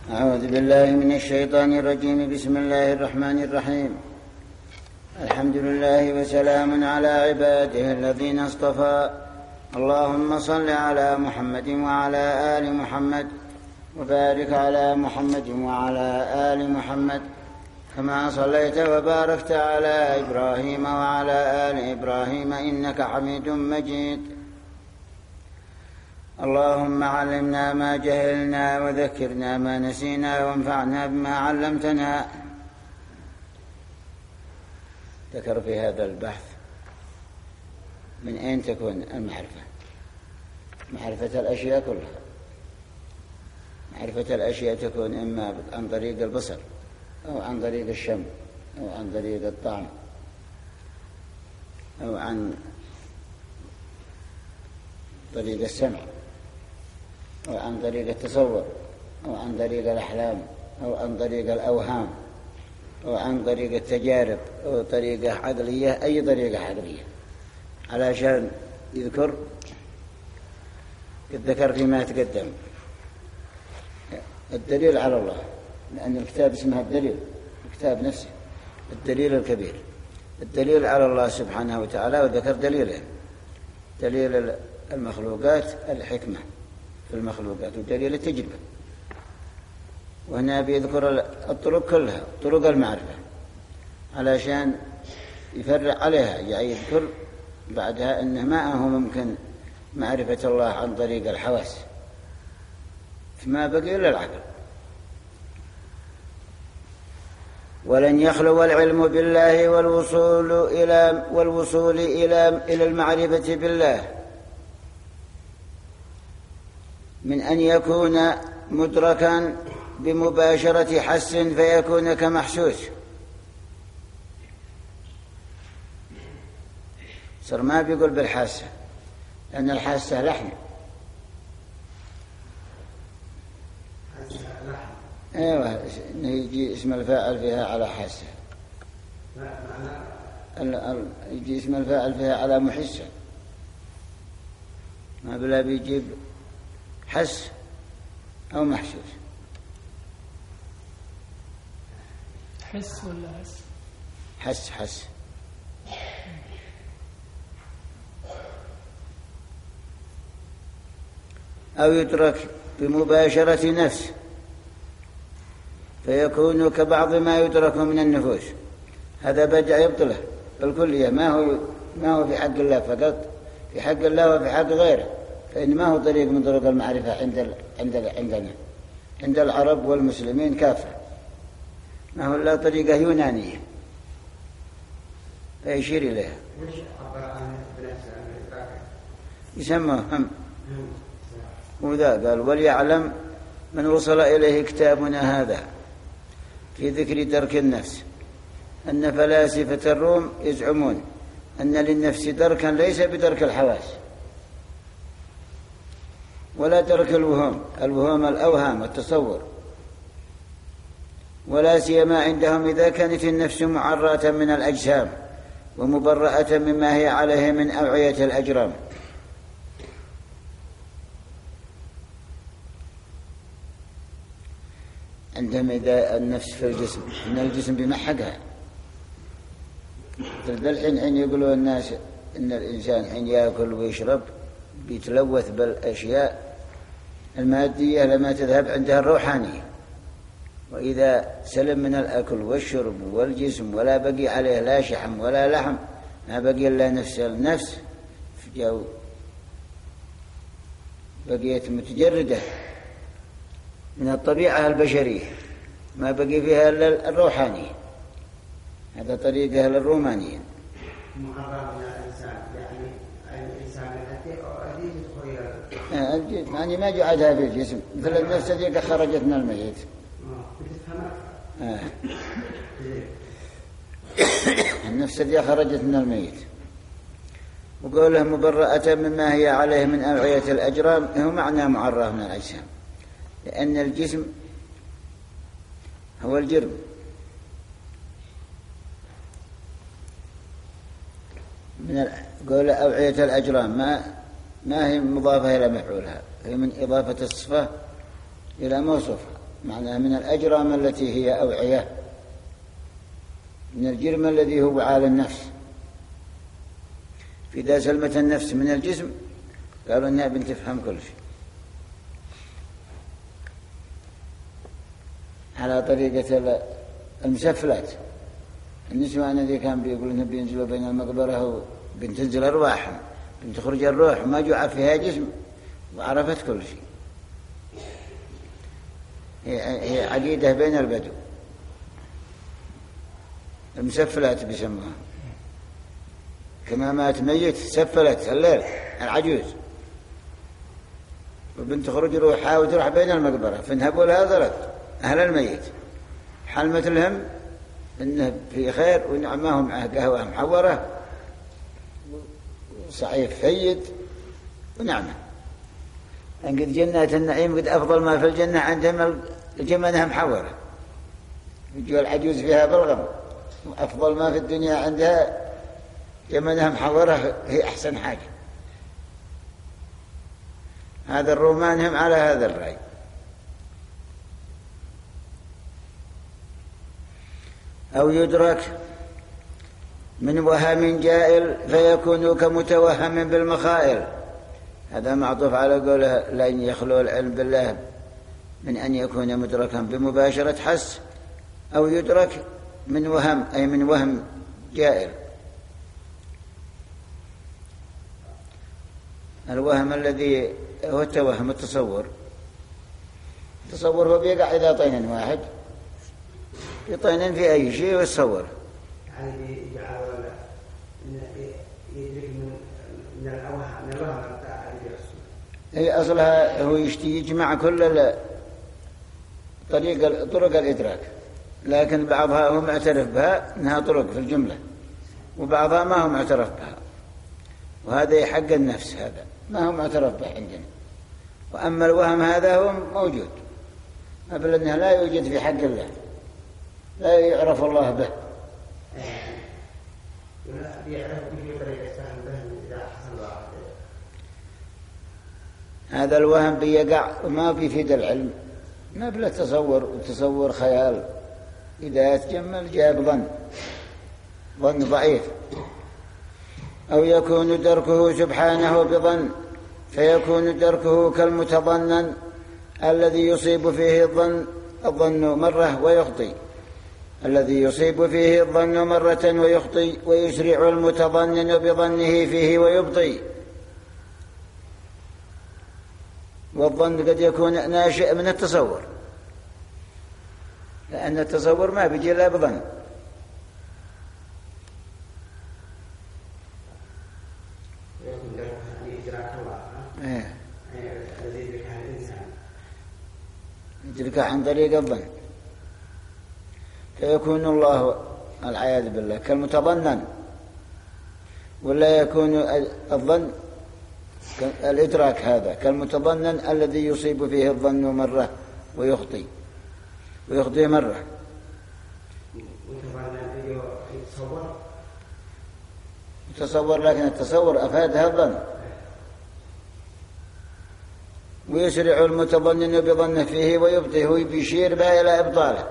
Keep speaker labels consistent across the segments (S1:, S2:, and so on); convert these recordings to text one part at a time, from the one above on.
S1: أعوذ بالله من الشيطان الرجيم. بسم الله الرحمن الرحيم. الحمد لله وسلام على عباده الذين اصطفى. اللهم صل على محمد وعلى آل محمد وبارك على محمد وعلى آل محمد كما صليت وباركت على إبراهيم وعلى آل إبراهيم إنك حميد مجيد. اللهم علمنا ما جهلنا وذكرنا ما نسينا وانفعنا بما علمتنا. ذكر في هذا البحث من أين تكون المعرفة؟ معرفة الأشياء كلها. معرفة الأشياء تكون إما عن طريق البصر أو عن طريق الشم أو عن طريق الطعم أو عن طريق السمع أو عن طريق التصور أو عن طريق الأحلام أو عن طريق الأوهام أو عن طريق التجارب أو طريقة عقلية، أي طريقة عقلية، علشان يذكر قد ذكر فيما تقدم الدليل على الله، لأن الكتاب اسمه الدليل، الكتاب نفسه الدليل الكبير، الدليل على الله سبحانه وتعالى. وذكر دليلين: دليل المخلوقات الحكمة في المخلوقات ودليل التجربة. وهنا بيذكر الطرق كلها، طرق المعرفة، علشان يفرع عليها، يعني يذكر بعدها أنه ما هو ممكن معرفة الله عن طريق الحواس، فما بقي إلا العقل. ولن يخلو العلم بالله والوصول إلى المعرفة بالله من أن يكون مدركا بمباشرة حس فيكون كمحسوس. صار ما بيقول بالحاسة، لأن الحاسة لحن. ايوه، يجي اسم الفاعل فيها على حاسة، يجي اسم الفاعل فيها على محسة، ما بلا بيجيب حس أو محسوس.
S2: حس ولا حس؟
S1: حس. أو يترك بمباشرة نفس فيكون كبعض ما يترك من النفوس. هذا بدأ يبطله بالكلية، ما هو في حق الله فقط، في حق الله وفي حق غيره، فإن ما هو طريق من طرق المعرفة عندنا عند العرب والمسلمين كافة، ما هو إلا طريقة يونانية فيشير إليها، يسمى هم. وذا قال: وليعلم من وصل إليه كتابنا هذا في ذكر ترك النفس أن فلاسفة الروم يزعمون أن للنفس تركا ليس بترك الحواس ولا ترك الوهام الأوهام التصور، ولا سيما عندهم إذا كانت النفس معرة من الأجسام ومبرأة مما هي عليه من أوعية الأجرام. عندهم إذا النفس في الجسم، إن الجسم بمحقها. الحين حين يقولوا الناس إن الإنسان حين يأكل ويشرب بيتلوث بالأشياء المادية لما تذهب عندها الروحانية، وإذا سلم من الأكل والشرب والجسم ولا بقي عليه لا شحم ولا لحم، ما بقي إلا النفس في جو بقيت متجردة من الطبيعة البشرية، ما بقي فيها إلا الروحانية. هذا طريق أهل الرومانيين. يعني ما جعلها في الجسم، مثل النفس التي خرجت من الميت. النفس التي خرجت من الميت. وقوله مبرأة مما هي عليه من أوعية الأجرام هو معنى معرة من الأجسام، لأن الجسم هو الجرم، من قول أوعية الأجرام ما هي مضافة إلى مفعولها، هي من إضافة الصفة إلى موصوفها، معناها من الأجرام التي هي أوعية، من الجرم الذي هو وعاء النفس. فإذا سلمت النفس من الجسم قالوا إنها بنت تفهم كل شيء، على طريقة المسفلات. النسوان الذي كان بيقول إنه بينزلوا بين المقبرة وبنتنزل أرواحهم، بنتخرج الروح ما جوع فيها جسم وعرفت كل شيء. هي عقيدة بين البدو، المسفلات بيسموها. كما مات ميت سفلت الليل العجوز، وبنت تخرج روحها وتروح بين المقبرة، فانهبوا لها ذرت أهل الميت حال مثلهم إنه في خير ونعماه معه قهوة محورة وصعيف فيد ونعمة. أن قد جنات النعيم قد أفضل ما في الجنة عندهم الجمنها محورة، يجوا العجوز فيها بلغم، وأفضل ما في الدنيا عندها جمنها محورة، هي أحسن حاجة. هذا الرومان هم على هذا الرأي. أو يدرك من وهم جائل فيكون كمتوهم بالمخائل. هذا معطوف على قوله لن يخلو العلم بالله من أن يكون مدركا بمباشرة حس، أو يدرك من وهم أي من وهم جائل. الوهم الذي هو التوهم، التصور هو بيقع إذا طين واحد يطين في أي شيء ويتصور.
S3: يعني يجعل يدرك من الوهم بتاع
S1: هي أصلها هو يجمع كل طرق الإدراك، لكن بعضها هو معترف بها أنها طرق في الجملة، وبعضها ما هو معترف بها، وهذا حق النفس، هذا ما هو معترف به عندنا. وأما الوهم هذا هو موجود، قبل أنه لا يوجد في حق الله، لا يعرف الله به. هذا الوهم بيقع وما بيفيد العلم، ما بلا تصور، وتصور خيال. إذا يتجمل جاب ظن ضعيف. أو يكون دركه سبحانه بظن فيكون دركه كالمتظنن الذي يصيب فيه الظن مرة ويخطئ، الذي يصيب فيه الظن مرة ويخطئ، ويسرع المتظنن بظنه فيه ويبطي. والظن قد يكون ناشئ من التصور، لأن التصور ما بيجي إلا بظن. يدرك عن طريق الظن، فيكون الله العياذ بالله كالمتظنن، ولا يكون الظن الإدراك هذا كالمتظنن الذي يصيب فيه الظن مرة ويخطئ مرة. يتصور، لكن التصور أفادها الظن. ويسرع المتظنن بظنه فيه ويبطي، هو بيشير بها إلى إبطاله،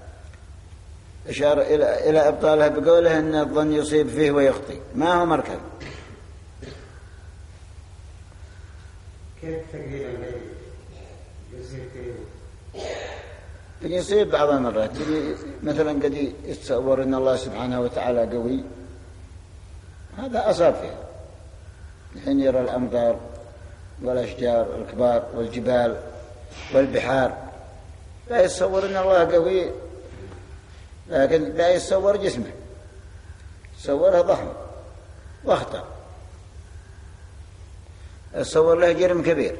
S1: إشار إلى إبطاله بقوله أن الظن يصيب فيه ويخطئ، ما هو مركب.
S3: كيف تقدير
S1: يصيب بعض المرات، مثلا قد يتصور أن الله سبحانه وتعالى قوي، هذا أصاب فيه. الحين يرى الأمطار والأشجار الكبار والجبال والبحار، لا يتصور أن الله قوي، لكن لا يتصور جسمه، يتصوره ضخم واخطر، يتصور له جرم كبير.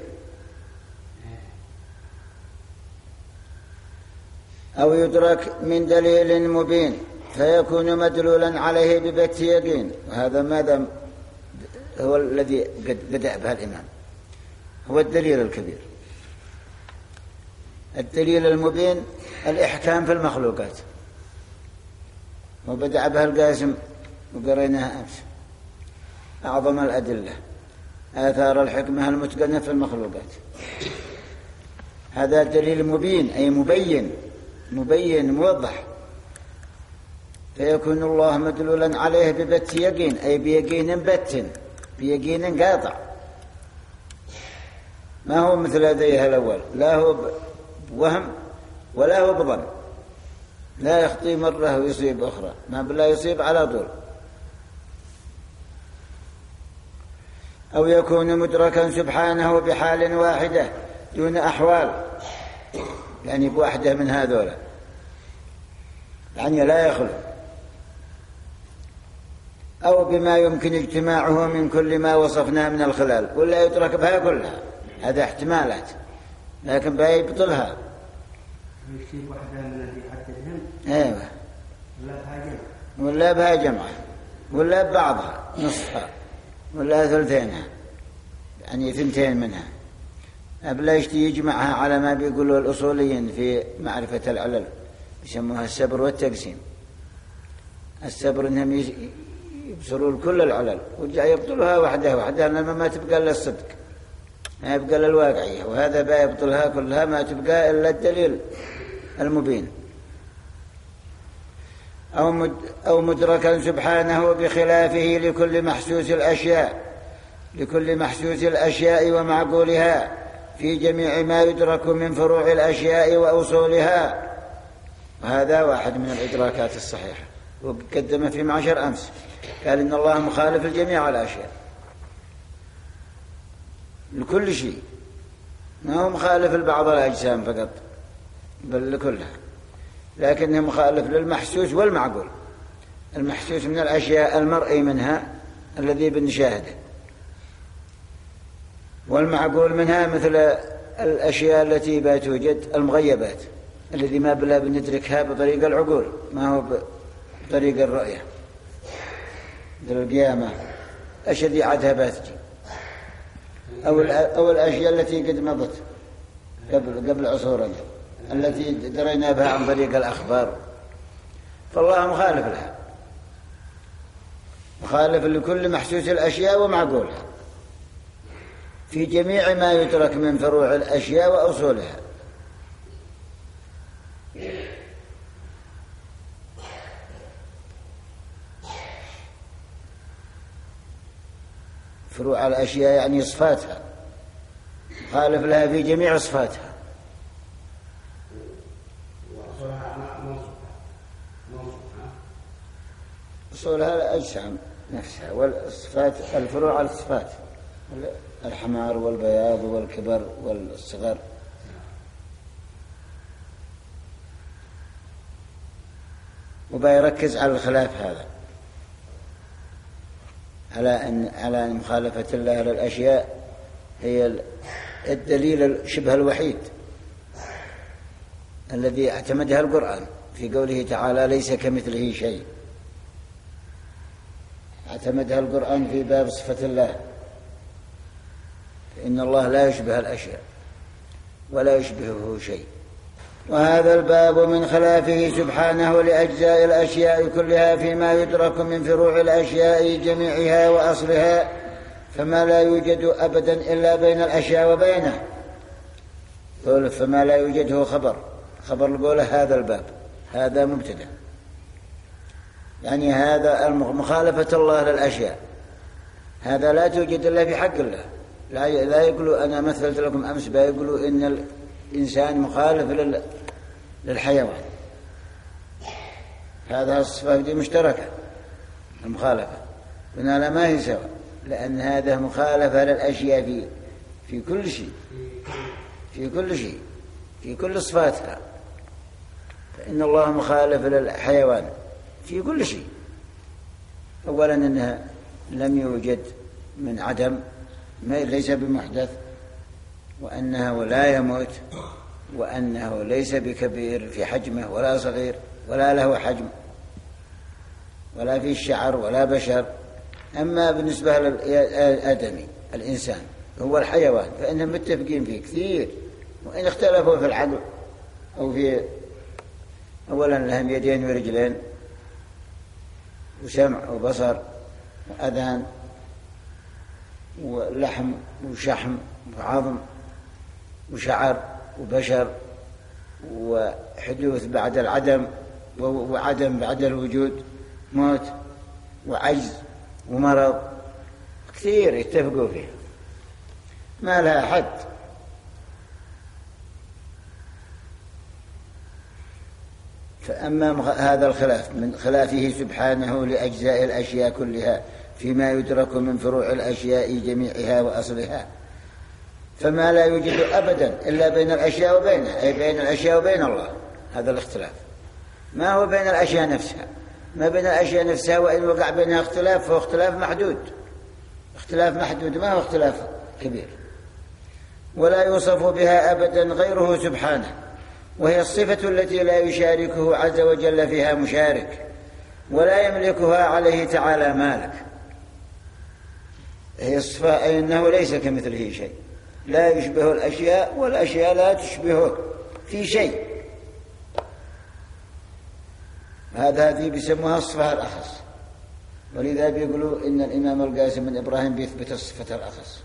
S1: أو يدرك من دليل مبين فيكون مدلولا عليه ببت يقين. وهذا ماذا هو الذي بدأ به الإمام، هو الدليل الكبير. الدليل المبين الإحكام في المخلوقات، وبدأ به القاسم وقريناها أمس. أعظم الأدلة آثار الحكمة المتقنة في المخلوقات. هذا دليل مبين أي مبين موضح، فيكون الله مدلولا عليه ببت يقين أي بيقين بت، بيقين قاطع، ما هو مثل هذه الأول، لا هو بوهم ولا هو بظن، لا يخطي مرة ويصيب أخرى، ما بلا يصيب على طول. أو يكون مدركا سبحانه بحال واحدة دون أحوال، يعني بواحدة من هذولا، يعني لا يخلو، أو بما يمكن اجتماعه من كل ما وصفناه من الخلال، ولا يترك بها كلها، هذا احتمالات، لكن بها يبطلها.
S3: يصيب واحدة من الذي عددهم.
S1: ايوه. ولا بها جمعة، ولا ببعضها نصفها، ولا ثلثينها، يعني ثنتين منها. أبلا يجمعها على ما بيقولوا الأصوليين في معرفة العلل، يسموها السبر والتقسيم. السبر إنهم يبصروا كل العلل، وجاء يبطلها وحدها لما ما تبقى إلا الصدق، ما يبقى إلا الواقعية، وهذا بقى يبطلها كلها ما تبقى إلا الدليل المبين. أو مدركا سبحانه بخلافه لكل محسوس الأشياء ومعقولها في جميع ما يدرك من فروع الأشياء وأصولها، وهذا واحد من الإدراكات الصحيحة. وقدم في معشر أمس قال إن الله مخالف لجميع الأشياء لكل شيء، ما هو مخالف لبعض الأجسام فقط بل لكلها، لكنه مخالف للمحسوس والمعقول. المحسوس من الأشياء المرئي منها الذي بنشاهده، والمعقول منها مثل الأشياء التي توجد، المغيبات الذي ما بلا بندركها بطريق العقول، ما هو بطريق الرؤية، مثل القيامة أشد عادها باتجي، أو الأشياء التي قد مضت قبل عصورنا التي درينا بها عن طريق الأخبار، فالله مخالف لها، مخالف لكل محسوس الأشياء ومعقولها في جميع ما يترك من فروع الأشياء وأصولها. فروع الأشياء يعني صفاتها، مخالف لها في جميع صفاتها. أصولها الأجسام نفسها، والصفات الفروع على الصفات، الحمار والبياض والكبر والصغر. وبيركز على الخلاف هذا، على أن مخالفة الله للأشياء هي الدليل شبه الوحيد الذي اعتمدها القرآن في قوله تعالى ليس كمثله شيء، اعتمدها القرآن في باب صفة الله، فإن الله لا يشبه الأشياء ولا يشبهه شيء. وهذا الباب من خلافه سبحانه لأجزاء الأشياء كلها فيما يدرك من فروع الأشياء جميعها وأصلها، فما لا يوجد أبدا إلا بين الأشياء وبينه. فما لا يوجده خبر القولة هذا الباب، هذا مبتدأ، يعني هذا مخالفة الله للأشياء، هذا لا توجد إلا في حق الله. لا يقولوا أنا مثلت لكم أمس بيقولوا إن الإنسان مخالف للحيوان، هذا الصفة دي مشتركة المخالفة، قلنا ما هي سوا، لأن هذا مخالفة للأشياء في كل شيء، في كل صفاتها. فإن الله مخالف للحيوان في كل شيء. أولا أنه لم يوجد من عدم، ليس بمحدث، وأنه لا يموت، وأنه ليس بكبير في حجمه ولا صغير ولا له حجم ولا في الشعر ولا بشر. أما بالنسبة للآدمي الإنسان هو الحيوان فإنهم متفقين فيه كثير، وإن اختلفوا في العقل أو في أولا لهم يدين ورجلين وسمع وبصر وأذان ولحم وشحم وعظم وشعر وبشر وحدوث بعد العدم وعدم بعد الوجود، موت وعجز ومرض، كثير يتفقوا فيه ما لها حد. فأما هذا الخلاف من خلافه سبحانه لأجزاء الأشياء كلها فيما يدرك من فروع الأشياء جميعها وأصلها، فما لا يوجد أبدا إلا بين الأشياء وبينها، أي بين الأشياء وبين الله. هذا الاختلاف ما هو بين الأشياء نفسها، ما بين الأشياء نفسها، وإن وقع بينها اختلاف فهو اختلاف محدود، اختلاف محدود ما هو اختلاف كبير. ولا يوصف بها أبدا غيره سبحانه، وهي الصفة التي لا يشاركه عز وجل فيها مشارك، ولا يملكها عليه تعالى مالك. هي الصفة أي أنه ليس كمثله شيء، لا يشبه الأشياء والأشياء لا تشبهه في شيء. هذه بيسموها الصفة الأخص، ولذا بيقولوا إن الإمام القاسم بن إبراهيم بيثبت الصفة الأخص.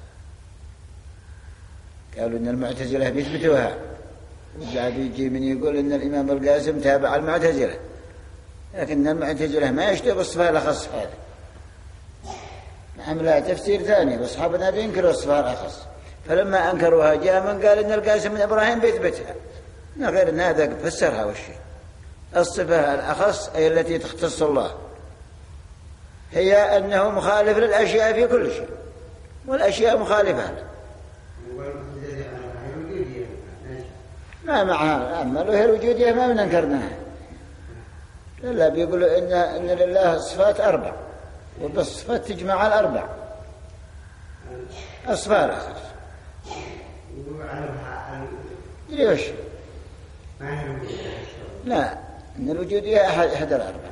S1: قالوا إن المعتزلة بيثبتوها، وجاء بيجي من يقول إن الإمام القاسم تابع المعتزلة، لكن المعتزلة ما يشتبه الصفة الأخص هذا، نعم لا تفسير ثاني، وأصحابنا بينكروا الصفة الأخص. فلما أنكروها جاء من قال إن القاسم بن إبراهيم بيثبتها، غير أن هذا فسرها والشيء. الصفة الأخص أي التي تختص الله هي أنه مخالف للأشياء في كل شيء، والأشياء مخالفة له. ما معها أما له الوجودية ما من أنكرناها، لا بيقولوا إن لله صفات 4، وبالصفات تجمع الأربع أصفار أخر. ليش؟ لا، إن الوجودية أحد الأربع.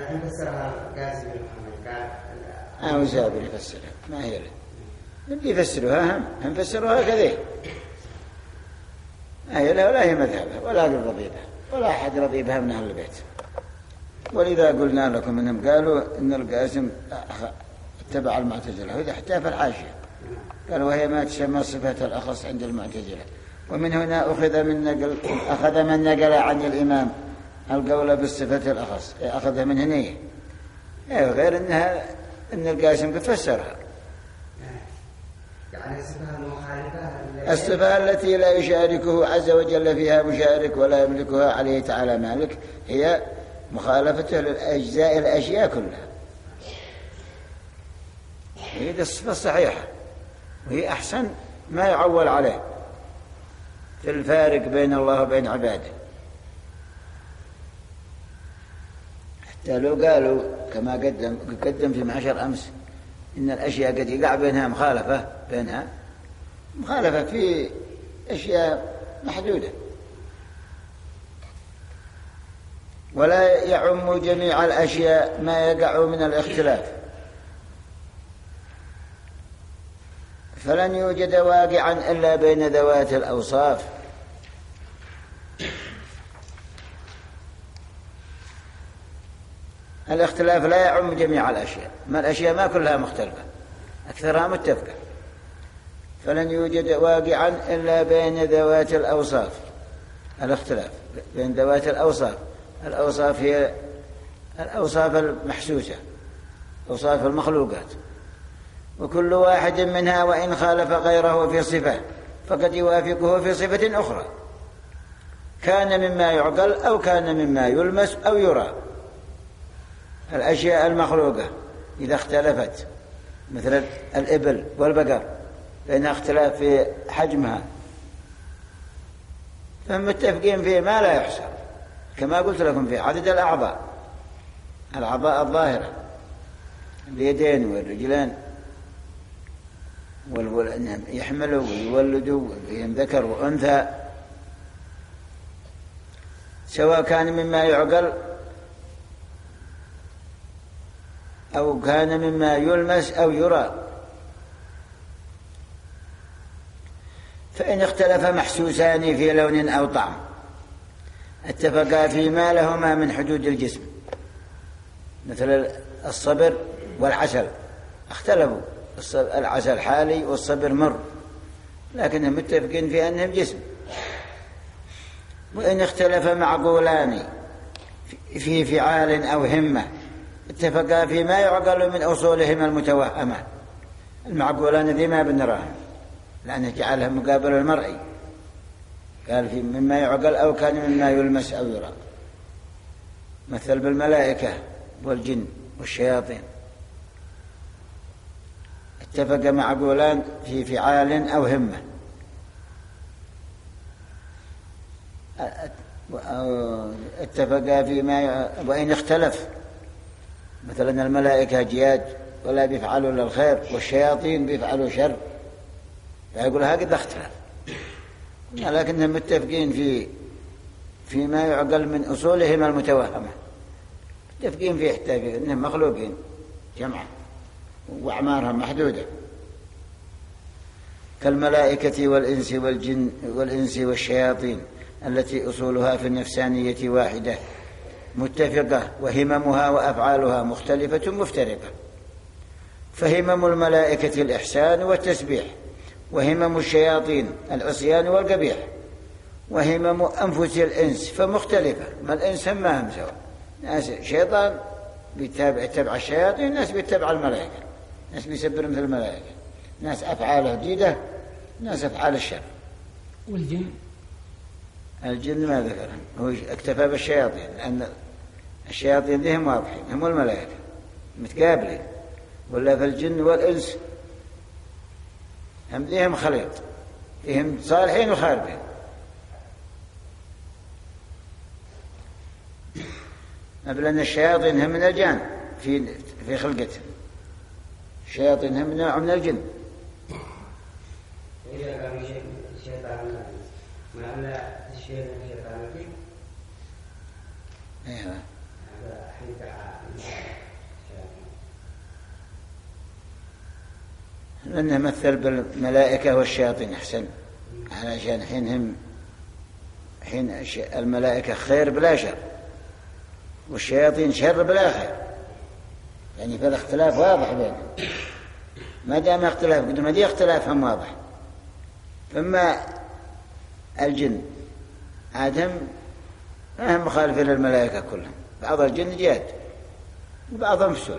S1: وزابر يفسرها، ما هي اللي يفسروها، هم فسروها كذا، ما هي لا هي مذهبها ولا قل رضيبها ولا أحد رضيبها من أهل البيت. ولذا قلنا لكم إنهم قالوا إن القاسم اتبع المعتزلة، وإذا حتى في الحاشية قالوا وهي ما تسمى صفة الأخص عند المعتزلة. ومن هنا أخذ من نقل عن الإمام القول بالصفة الأخص، أخذها من هنا، غير إن القاسم بفسرها.
S3: يعني
S1: الصفة التي لا يشاركه عز وجل فيها مشارك ولا يملكها عليه تعالى مالك هي مخالفته للأجزاء الأشياء كلها. هي الصفة الصحيحة، وهي أحسن ما يعول عليه في الفارق بين الله وبين عباده. حتى لو قالوا كما قدم في معشر أمس إن الأشياء قد يقع بينها مخالفة في أشياء محدودة، ولا يعم جميع الأشياء ما يقع من الاختلاف، فلن يوجد واقعا إلا بين ذوات الأوصاف. الاختلاف لا يعم جميع الأشياء، ما الأشياء ما كلها مختلفة، أكثرها متفقة. فلن يوجد واقعا إلا بين ذوات الأوصاف. الاختلاف بين ذوات الأوصاف، الأوصاف هي الأوصاف المحسوسة، أوصاف المخلوقات، وكل واحد منها وإن خالف غيره في صفة فقد يوافقه في صفة أخرى، كان مما يعقل أو كان مما يلمس أو يرى. الأشياء المخلوقة إذا اختلفت مثل الإبل والبقر بينها اختلاف في حجمها، فهم متفقين فيه ما لا يحصى، كما قلت لكم في عدد الأعضاء الظاهرة، اليدين والرجلان يحملوا ويولدوا فيهم ذكر وأنثى، سواء كان مما يعقل أو كان مما يلمس أو يرى. فإن اختلف محسوسان في لون أو طعم اتفقا فيما لهما من حدود الجسم، مثل الصبر والعسل اختلفوا، العسل حالي والصبر مر، لكنهم متفقين في أنهم جسم. وإن اختلف معقولان في فعال أو همة اتفقا فيما يعقل من أصولهما المتوهمة. المعقولان ذي ما بنراهم لأنه جعلها مقابل المرئي، قال في مما يعقل أو كان مما يلمس أو يرى، مثل بالملائكة والجن والشياطين، اتفق معقولان في فعال أو همة اتفقا فيما وإن اختلف، مثلا الملائكة جياد ولا بيفعلوا إلا الخير، والشياطين بيفعلوا شر، فيقول هكذا اختلاف، لكنهم متفقين فيما يعقل من أصولهم المتوهمة، متفقين فيه حتى إنهم مخلوقين جمعا وأعمارهم محدودة، كالملائكة والإنس والجن والإنس والشياطين التي أصولها في النفسانية واحدة متفقة، وهممها وأفعالها مختلفة مفترقة. فهمم الملائكة الإحسان والتسبيح، وهمم الشياطين العصيان والقبيح، وهمم أنفس الإنس فمختلفة، ما الإنس ما هم سواء، ناس شيطان بيتبع الشياطين، ناس بيتبع الملائكة، ناس بيسبر مثل الملائكة، ناس أفعاله جديدة، ناس أفعال الشر.
S2: والجن
S1: الجن ما ذكرهم، هو اكتفى بالشياطين، لأن الشياطين ذيهم واضحين، هم الملائكة متقابلين، ولا في الجن والإنس هم ذيهم خليط، فيهم صالحين وخاربين. لأن الشياطين هم من الجان في خلقتهم، الشياطين هم نوع من الجن.
S3: إذا كان الشيطان ما أملا الشيطان فيه
S1: أيوة
S3: هذا حين
S1: لأنه مثل بالملائكة والشياطين أحسن، علشان حين الملائكة خير بلا شر، والشياطين شر بلا خير، يعني فالاختلاف واضح بينهم، ما دام اختلاف قد ما دي اختلافهم واضح. فما الجن عادهم ما هم مخالفين للملائكة كلهم، بعض الجن جاد وبعضهم فسول.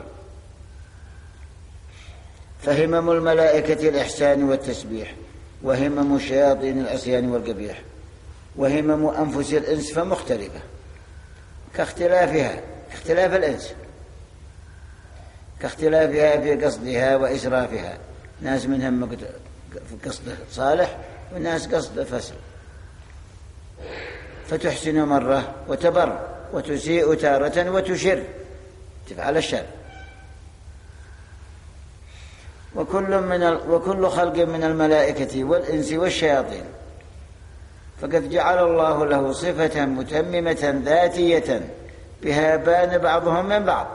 S1: فهمم الملائكة الإحسان والتسبيح، وهمم الشياطين العصيان والقبيح، وهمم أنفس الإنس فمختلفة، كاختلافها اختلاف الإنس، كاختلافها في قصدها وإسرافها، ناس منهم في قصد صالح وناس قصد فسد، فتحسن مرة وتبر، وتسيء تارة وتشر، تفعل الشر. وكل خلق من الملائكة والإنس والشياطين فقد جعل الله له صفة متممة ذاتية بها بان بعضهم من بعض،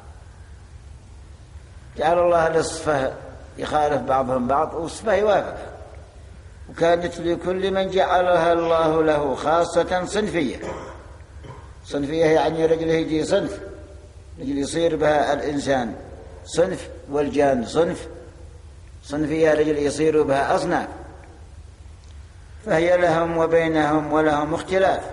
S1: جعل الله للصفة يخالف بعضهم بعض والصفة يوافق، وكانت لكل من جعلها الله له خاصة صنفية. صنفية يعني رجله يجي صنف، رجل يصير بها الإنسان صنف، والجان صنف، صنفية رجل يصير بها أصناف، فهي لهم وبينهم ولهم اختلاف.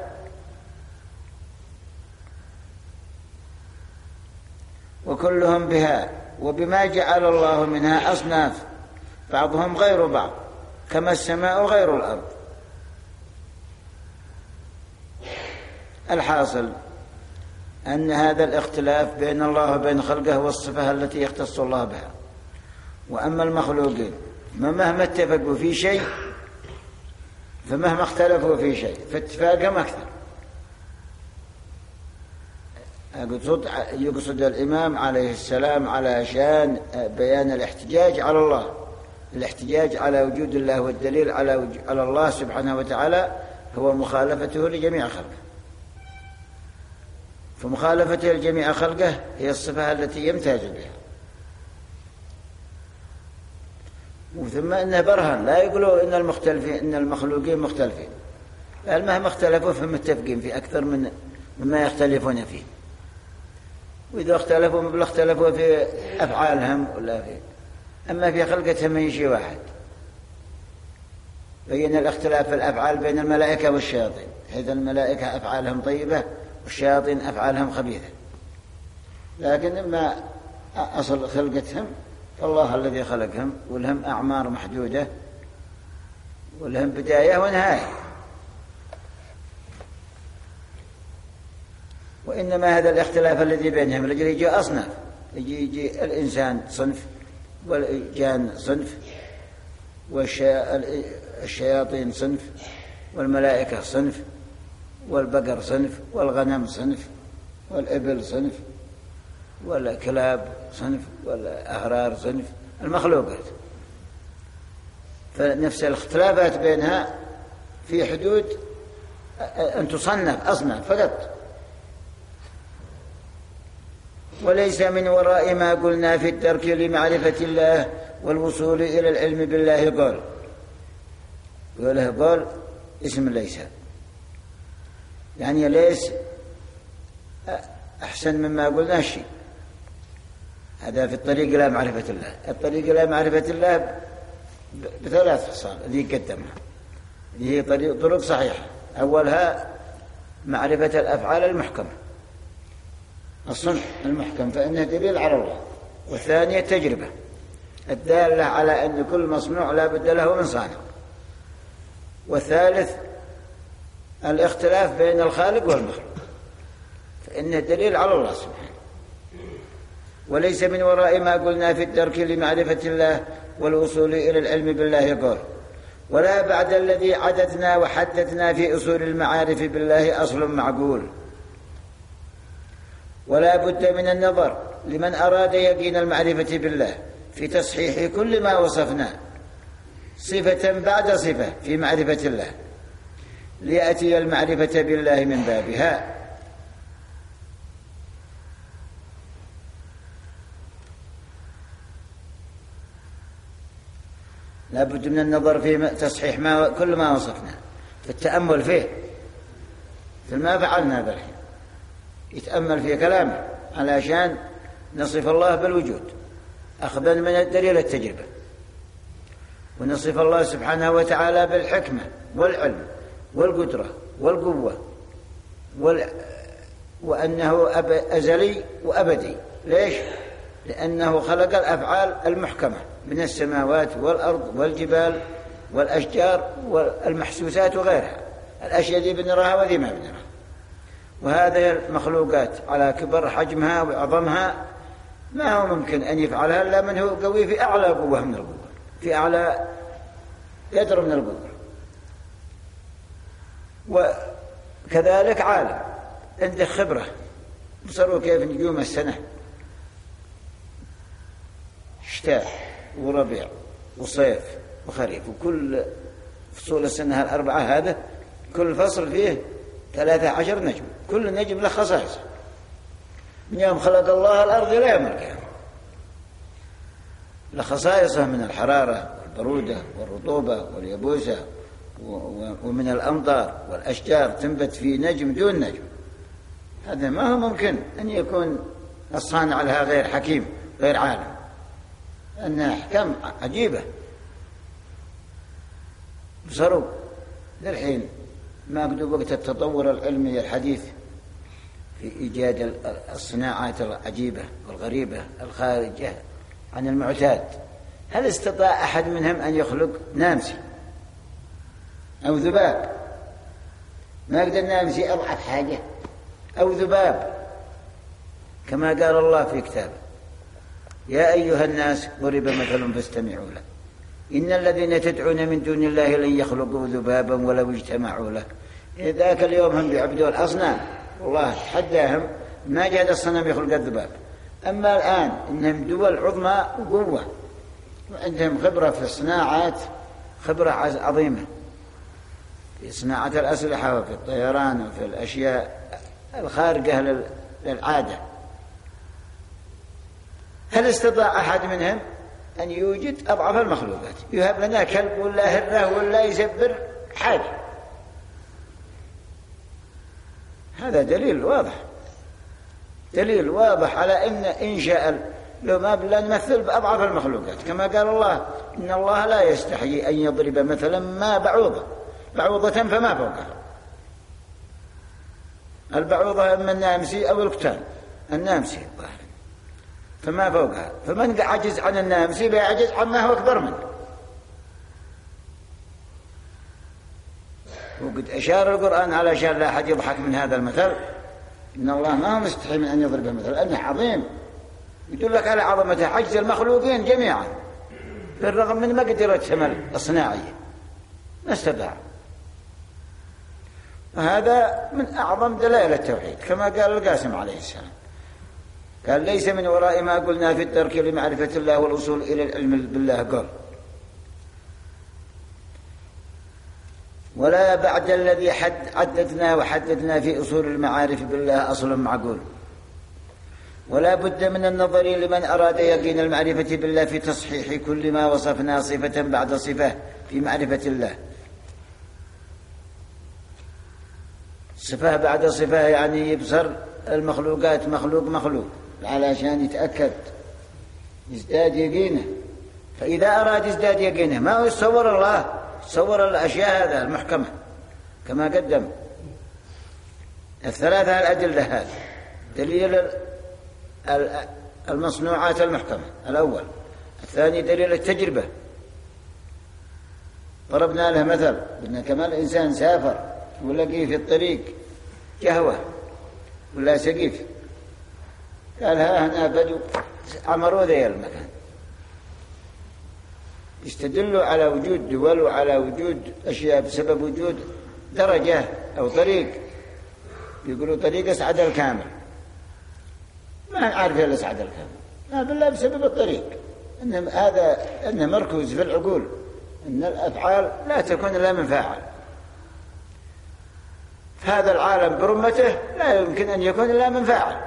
S1: وكلهم بها وبما جعل الله منها أصناف بعضهم غير بعض، كما السماء غير الأرض. الحاصل أن هذا الاختلاف بين الله وبين خلقه والصفة التي يختص الله بها. وأما المخلوقين مهما اتفقوا في شيء فمهما اختلفوا في شيء فاتفاقهم أكثر. يقصد الإمام عليه السلام على شان بيان الاحتجاج على الله، الاحتجاج على وجود الله والدليل على الله سبحانه وتعالى هو مخالفته لجميع خلقه، فمخالفته لجميع خلقه هي الصفة التي يمتاز بها. وثم إنه برهن، لا يقولوا إن المخلوقين مختلفين، بل مهما اختلفوا فهم متفقين في أكثر مما يختلفون فيه. وإذا اختلفوا في أفعالهم ولا أما في خلقتهم من شيء واحد. بين الاختلاف في الأفعال بين الملائكة والشياطين، حيث الملائكة أفعالهم طيبة والشياطين أفعالهم خبيثة، لكن إما أصل خلقتهم فالله الذي خلقهم ولهم أعمار محدودة ولهم بداية ونهاية. وإنما هذا الاختلاف الذي بينهم لأجل يجي أصناف، يجي الإنسان صنف والجان صنف والشياطين صنف والملائكة صنف والبقر صنف والغنم صنف والإبل صنف والكلاب صنف والأحرار صنف، المخلوقات. فنفس الاختلافات بينها في حدود أن تصنف أصناف فقط. وليس من وراء ما قلنا في الترك لمعرفة الله والوصول إلى العلم بالله قول. وله قول اسم ليس، يعني ليس أحسن مما قلنا شيء. هذا في الطريق إلى معرفة الله. الطريق إلى معرفة الله بثلاث خصال ذي قدمها، هي طرق صحيحة. أولها معرفة الأفعال المحكمة، الصنع المحكم فإنه دليل على الله. والثانية التجربة الدالة على أن كل مصنوع لا بد له من صانع. والثالث الاختلاف بين الخالق والمخلوق فإنه دليل على الله سبحانه. وليس من وراء ما قلنا في الترك لمعرفة الله والوصول إلى العلم بالله قول، ولا بعد الذي عددنا وحدثنا في أصول المعارف بالله أصل معقول. ولا بد من النظر لمن أراد يقين المعرفة بالله في تصحيح كل ما وصفناه صفة بعد صفة في معرفة الله، ليأتي المعرفة بالله من بابها. لا بد من النظر في تصحيح كل ما وصفناه، في التأمل فيه، في ما فعلنا بالحين يتأمل في كلامه علشان نصف الله بالوجود أخذا من الدليل التجربة، ونصف الله سبحانه وتعالى بالحكمة والعلم والقدرة والقوة وأنه أزلي وأبدي. ليش؟ لأنه خلق الأفعال المحكمة من السماوات والأرض والجبال والأشجار والمحسوسات وغيرها، الأشياء دي بنراها وذي ما بنراها. وهذه المخلوقات على كبر حجمها وعظمها ما هو ممكن أن يفعلها إلا من هو قوي في أعلى قوة من القوة، في أعلى قدر من القوة. وكذلك عالم عنده خبرة، بصروا كيف نجوم السنة، شتاء وربيع وصيف وخريف، وكل فصول السنة الأربعة هذا كل فصل فيه 13 نجم، كل نجم له خصائص من يوم خلق الله الأرض إلى يوم القيامة، لخصائصه من الحرارة والبرودة والرطوبة واليبوسة ومن الأمطار والأشجار تنبت في نجم دون نجم. هذا ما هو ممكن أن يكون الصانع لها غير حكيم غير عالم، أنها أحكام عجيبة. بصروا للحين ما قدوا وقت التطور العلمي الحديث في إيجاد الصناعات العجيبة والغريبة الخارجة عن المعتاد. هل استطاع أحد منهم أن يخلق نامسي أو ذباب؟ ما قدر نامسي أضعف حاجة أو ذباب، كما قال الله في كتابه: يا أيها الناس ضرب مثل فاستمعوا له إن الذين تدعون من دون الله لن يخلقوا ذبابا ولو اجتمعوا له. ذاك اليوم هم بيعبدوا الأصنام، والله تحداهم ما جاد الصنم يخلق الذباب. أما الآن إنهم دول عظمى وقوة وعندهم خبرة في الصناعات، خبرة عظيمة في صناعة الأسلحة وفي الطيران وفي الأشياء الخارقة للعادة. هل استطاع أحد منهم أن يوجد أضعف المخلوقات؟ يهب لنا كلب ولا هرة ولا يسبر حاجة. هذا دليل واضح، دليل واضح على إن شاء لو ما بلا نمثل بأضعف المخلوقات، كما قال الله: إن الله لا يستحيي أن يضرب مثلا ما بعوضة فما فوقها. البعوضة إما النامسي أو الكتان، النامسي فما فوقها، فمن عجز عن النامسي بيعجز عما هو أكبر منه. وقد أشار القرآن على شان لا أحد يضحك من هذا المثل، إن الله ما هو مستحي من أن يضرب مثل لأنه عظيم، يدلك على عظمته، عجز المخلوقين جميعا بالرغم من مقدرتهم الصناعية ما استطاع. وهذا من أعظم دلائل التوحيد كما قال القاسم عليه السلام، قال ليس من وراء ما قلنا في الترك لمعرفة الله والوصول إلى العلم بالله قال، ولا بعد الذي عددنا وحددنا في أصول المعارف بالله أصل معقول. ولا بد من النظر لمن أراد يقين المعرفة بالله في تصحيح كل ما وصفنا صفة بعد صفة في معرفة الله. صفة بعد صفة يعني يبصر المخلوقات مخلوق علشان يتأكد يزداد يقينه. فإذا أراد يزداد يقينه ما هو يتصور الله، يتصور الأشياء هذا المحكمة كما قدم الثلاثة الأدلة هذه. دليل المصنوعات المحكمة الأول، الثاني دليل التجربة. ضربنا له مثل، قلنا كما الإنسان سافر ولقيه في الطريق قهوة ولا سقيف، قال ها هنا بدو عمروا ذي المكان، يستدلوا على وجود دول وعلى وجود أشياء بسبب وجود درجة أو طريق، يقولوا طريق أسعد الكامل، ما عارف إلا أسعد الكامل، لا بالله بسبب الطريق. إنه مركوز في العقول إن الأفعال لا تكون إلا من فاعل. هذا العالم برمته لا يمكن أن يكون إلا من فاعل.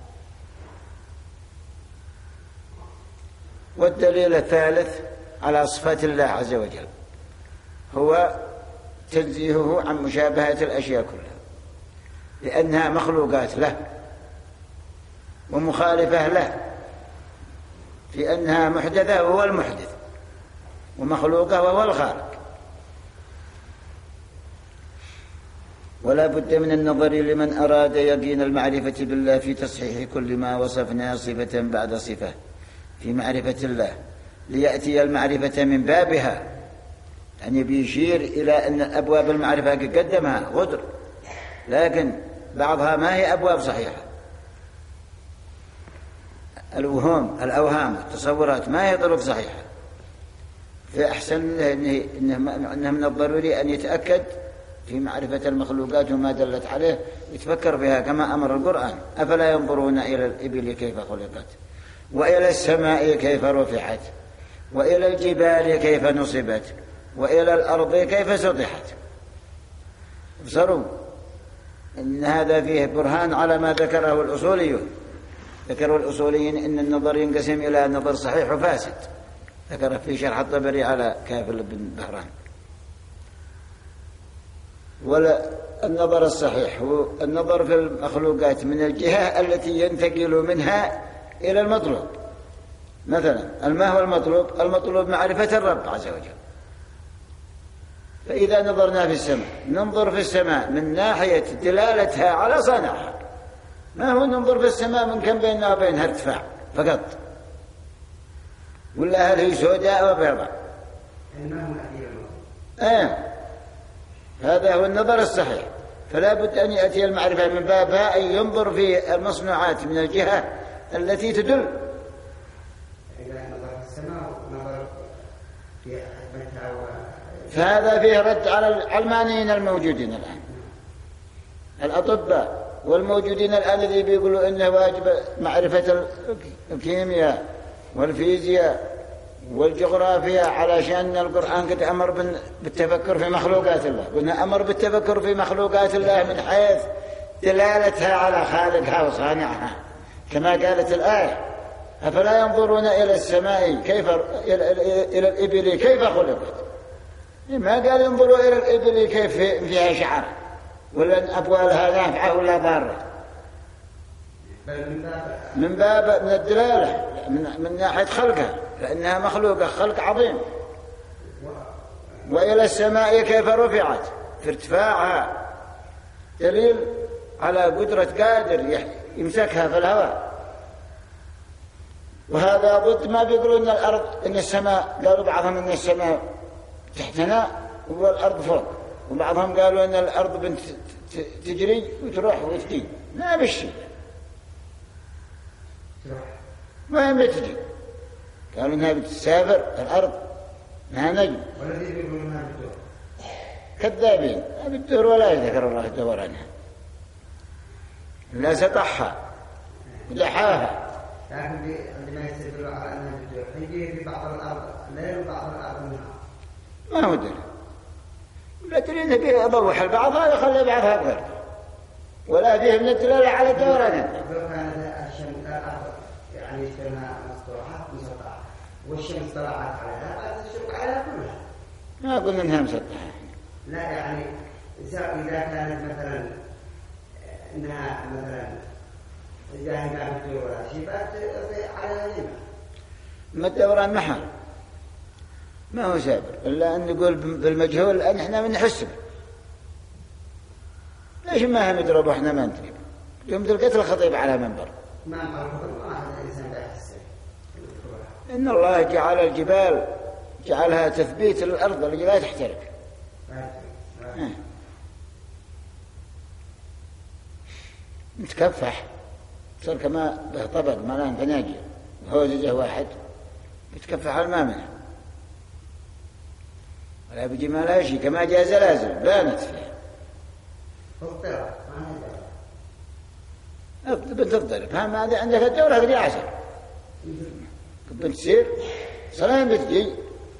S1: والدليل الثالث على صفات الله عز وجل هو تنزيهه عن مشابهة الأشياء كلها، لأنها مخلوقات له ومخالفة له، في أنها محدثة وهو المحدث، ومخلوقة وهو الخالق. ولا بد من النظر لمن أراد يقين المعرفة بالله في تصحيح كل ما وصفنا صفة بعد صفة في معرفة الله، ليأتي المعرفة من بابها، يعني بيشير إلى أن أبواب المعرفة قدمها غدر، لكن بعضها ما هي أبواب صحيحة. الأوهام والتصورات ما هي طرق صحيحة، فأحسن إنه من الضروري أن يتأكد في معرفة المخلوقات وما دلت عليه، يتفكر فيها كما أمر القرآن: أفلا ينظرون إلى الإبل كيف خلقت، وإلى السماء كيف رفعت، وإلى الجبال كيف نصبت، وإلى الأرض كيف سطحت. ابصروا إن هذا فيه برهان على ما ذكره الأصوليون. ذكروا الأصوليين إن النظر ينقسم إلى نظر صحيح وفاسد، ذكر في شرح الطبري على كافل بن بهران. ولا النظر الصحيح هو النظر في المخلوقات من الجهة التي ينتقل منها إلى المطلوب. مثلا ما هو المطلوب؟ المطلوب معرفة الرب عز وجل. فإذا نظرنا في السماء ننظر في السماء من ناحية دلالتها على صانعها، ما هو ننظر في السماء من كم بيننا وبينها ارتفاع فقط، ولا هل هي سوداء وبيضاء؟ هذا هو النظر الصحيح. فلا بد أن يأتي المعرفة من بابها، أن ينظر في المصنوعات من الجهة التي تدل. فهذا فيه رد على العلمانيين الموجودين الآن، الأطباء والموجودين الآن الذي بيقولوا إنه واجب معرفة الكيمياء والفيزياء والجغرافيا علشان القرآن قد أمر بالتفكر في مخلوقات الله. قلنا أمر بالتفكر في مخلوقات الله من حيث دلالتها على خالقها وصانعها، كما قالت الآية: أفلا ينظرون إلى السماء كيف إلى الإبل كيف خلقت. ما قال ينظروا إلى الإبل كيف فيها شعر ولا أبوالها نافعة ولا ضارة، من باب من الدلالة من ناحية خلقها، لأنها مخلوقة خلق عظيم. وإلى السماء كيف رفعت، في ارتفاعها دليل على قدرة قادر يمسكها في الهواء. وهذا ضد ما بيقولوا إن الأرض إن السماء، قالوا بعضهم إن السماء تحتنا والأرض فوق، وبعضهم قالوا إن الأرض تجري وتروح وتجي. لا بالشيء ما هي بتجي، قالوا إنها بتسافر الأرض ما نجم. كذابين، ما بتدور ولا يذكر الله الدور عنها، لا سطحها لحاها.
S3: لكن عندما يستدلوا على أنها بتدور يجي في بعض الأرض الليل وبعض الأرض النهار.
S1: ما هو دليل، لا دليل نبي يضوح البعض هذا يخلي بعضها أكبر، ولا فيه من الدلالة على الدوران.
S3: لو كانت الشمس الأرض يعني يشتريها مسطوحة مسطحة والشمس طلعت عليها الشمس عليها كلها،
S1: ما قلنا إنها مسطحة.
S3: لا يعني إذا كانت مثلا إنها مثلا إذا هي ما بتدور ولا شيء عليها جمع.
S1: ما الدوران محل ما هو سابر، إلا أن نقول بالمجهول أن إحنا من نحسب. ليش ما هم يضربوا إحنا ما ندري؟ يوم ذلك الخطيب على منبر
S3: ما هذا الإنسان بيحسن.
S1: إن الله جعل الجبال جعلها تثبيت للأرض التي لا تحترق. نتكفح صار كما به طبق ملان فناجي وهوزجه واحد يتكفح الماء منه، ولا بيجي ما لا شيء كما جاء زلازل بانت فيها. بنت الضرب ها عندك الدورة هذه 10 بنت تصير صلاة بتجي.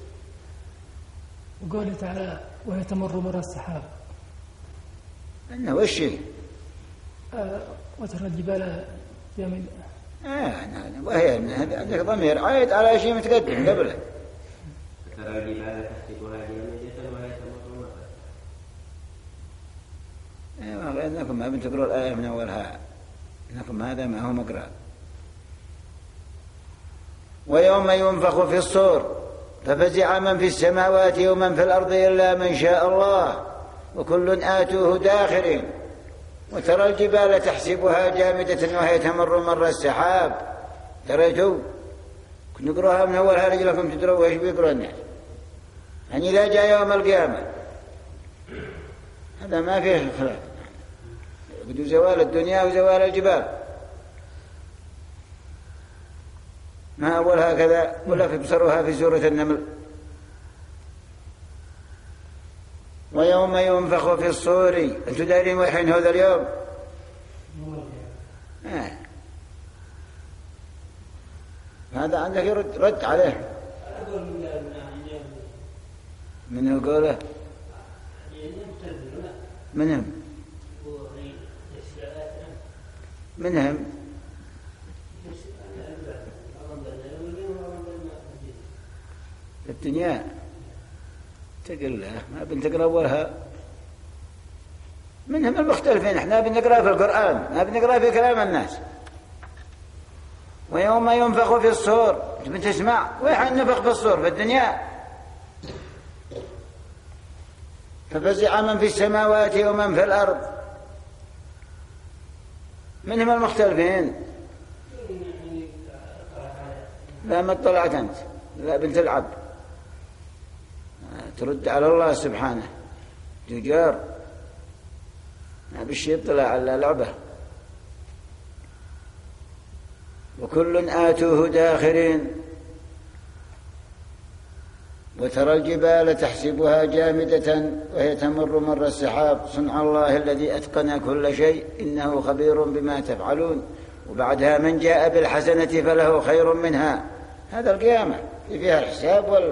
S2: وقوله تعالى وهي تمر مر السحاب،
S1: أنه وشي
S2: وترى الجبال جامدة.
S1: وهي عندك ضمير عايد على شيء متقدم قبله.
S4: ترى الجبال تحسبها جامدة وهي تمر مرة.
S1: إنكم ما بنتقروا الآية من أولها، إنكم هذا ما هو مقرأ. ويوم ينفخ في الصور ففزع من في السماوات ومن في الأرض إلا من شاء الله وكل آتوه داخرين. وترى الجبال تحسبها جامدة وهي تمر مر السحاب. تريتوا كنت نقرأها من أولها رجلكم تدروا وإيش بيقرأ الناس. يعني إذا جاء يوم القيامة هذا ما فيه خلاف، بدو زوال الدنيا وزوال الجبال. ما أول هكذا ولا بصروها في سورة النمل. ويوم ينفخ في الصور، أنتم دارين وحين هذا اليوم؟ هذا عندك رد عليه من يقوله منهم الدنيا تقول له ما بنتقرأ أولها. منهم المختلفين، احنا بنقرأ في القرآن ما بنقرأ في كلام الناس. ويوم ينفخ في الصور بتسمع ويحن نفخ في الصور في الدنيا ففزع من في السماوات ومن في الأرض. منهم المختلفين. لا ما اطلعت أنت، لا بنت العب ترد على الله سبحانه تجار ما بشي يطلع على لعبة. وكل آتوه داخرين. وترى الجبال تحسبها جامدة وهي تمر مر السحاب صنع الله الذي أتقن كل شيء إنه خبير بما تفعلون. وبعدها من جاء بالحسنة فله خير منها. هذا القيامة فيها الحساب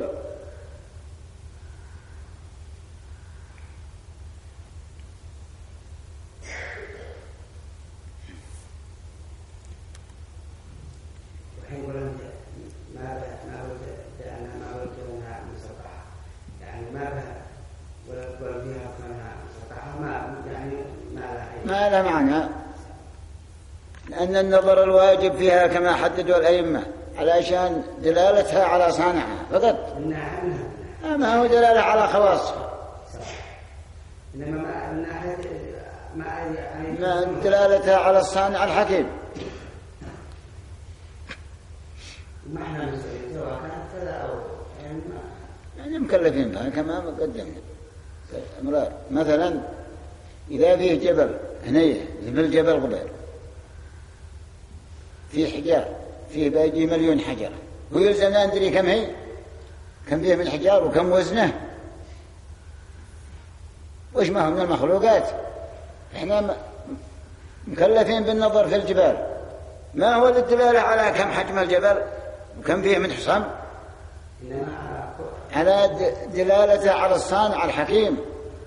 S1: ما لا معنى، لأن النظر الواجب فيها كما حددوا الأئمة علشان دلالتها على صانعها فقط، ما هو دلالة على خواصها. دلالتها على الصانع الحكيم.
S3: ما احنا مسؤولين سواء كانت كذا أو
S1: يعني مكلفين بها كما قدمنا. أمرار مثلا إذا فيه جبل هنيه مثل الجبل غبير فيه حجار فيه باقي 1,000,000 حجرة ويلزمنا ندري كم هي كم فيه من حجار وكم وزنه وإيش ما هو من المخلوقات. إحنا مكلفين بالنظر في الجبال ما هو الدلالة على كم حجم الجبل وكم فيه من حصن على دلالته على الصانع الحكيم.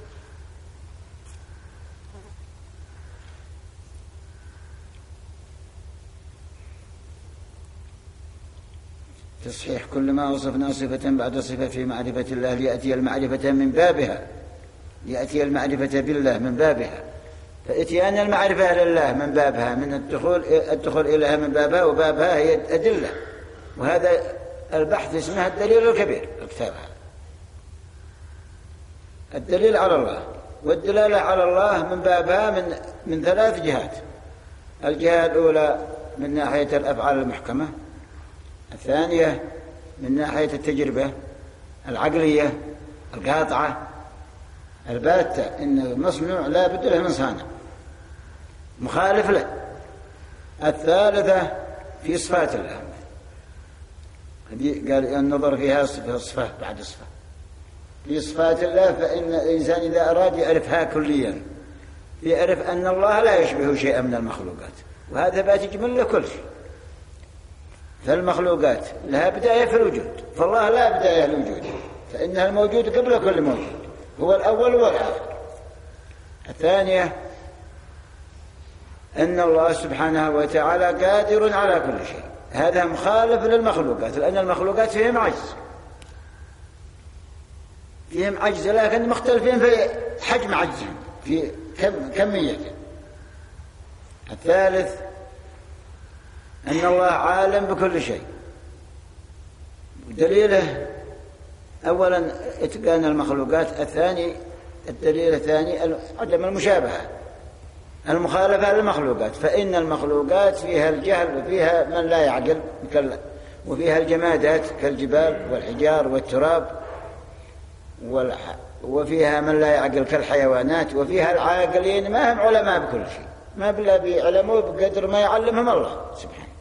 S1: تصحيح كل ما وصفنا صفة بعد صفة في معرفة الله ليأتي المعرفة من بابها ليأتي المعرفة بالله من بابها. فإتيان المعرفة لله من بابها من الدخول إليها من بابها وبابها هي أدلة. وهذا البحث اسمه الدليل الكبير الكتابها الدليل على الله. والدلالة على الله من بابها من 3 جهات. الجهة الأولى من ناحية الأفعال المحكمة الثانية من ناحية التجربة العقلية القاطعة الباتة إن المصنوع لا بد له من صانع مخالف له. الثالثة في صفات الله قال النظر فيها صفة بعد صفة في صفات الله. فإن الإنسان إذا أراد يعرفها كليا يعرف أن الله لا يشبه شيئا من المخلوقات وهذا باتجمل له كل شيء. فالمخلوقات لها بداية في الوجود فالله لا بداية للوجود فإنها الموجود قبل كل موجود هو الأول والآخر. الثانية أن الله سبحانه وتعالى قادر على كل شيء. هذا مخالف للمخلوقات لأن المخلوقات فيهم عجز لكن مختلفين في حجم عجزهم في كميته. الثالث أن الله عالم بكل شيء. دليله أولا إتقان المخلوقات. الدليل الثاني عدم المشابهة المخالفة للمخلوقات. فإن المخلوقات فيها الجهل وفيها من لا يعقل وفيها الجمادات كالجبال والحجار والتراب وفيها من لا يعقل كالحيوانات وفيها العاقلين ما هم علماء بكل شيء ما بلا بيعلموا بقدر ما يعلمهم الله سبحانه.